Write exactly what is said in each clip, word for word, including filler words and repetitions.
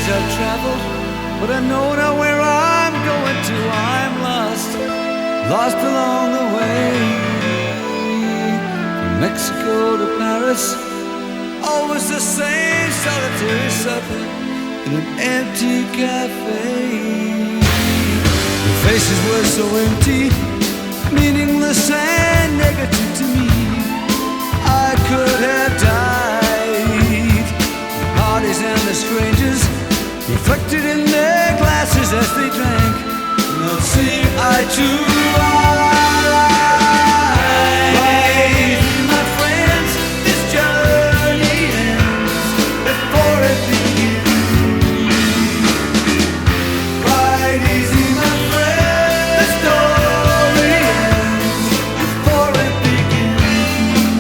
days I've traveled, but I know now where I'm going to. I'm lost, lost along the way. From Mexico to Paris, always the same solitary supper in an empty cafe. The faces were so empty, meaningless and negative to me. I could have died. The parties and the strangers reflected in their glasses as they drank, not seeing eye to eye. My friends, this journey ends before it begins. Ride easy, my friend, the story ends before it begins.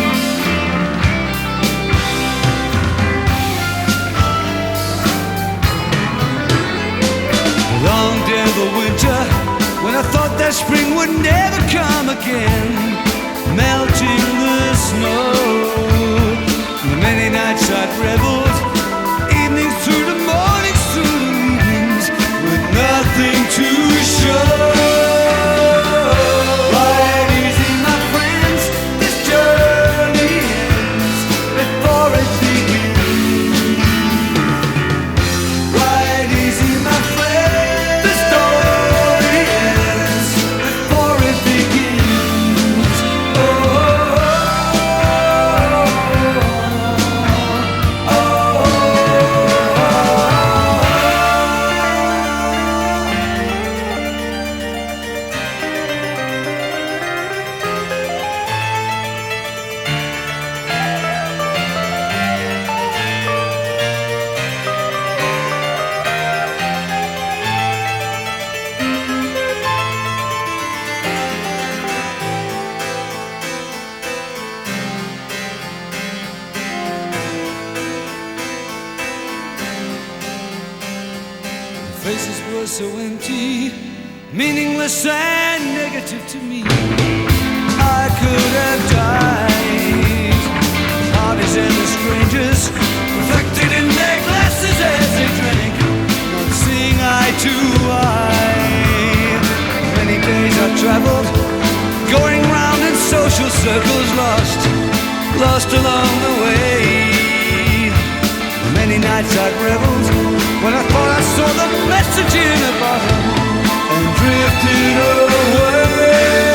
Long day of the winter, when I thought that spring would never come again, melting the snow. The many nights I'd reveled, evenings through the mornings through the evenings, with nothing to show. Ride easy, my friends, this journey ends before it begins. Ride easy, my friends, the story ends before it begins. Oh, oh, oh, oh. Faces were so empty, meaningless and negative to me. I could have died. Parties and the strangers reflected in their glasses as they drank, not seeing eye to eye. Many days I traveled, going round in social circles, lost, lost along the way. Many nights I'd reveled, when I thought I saw the message in a bottle and drifted away.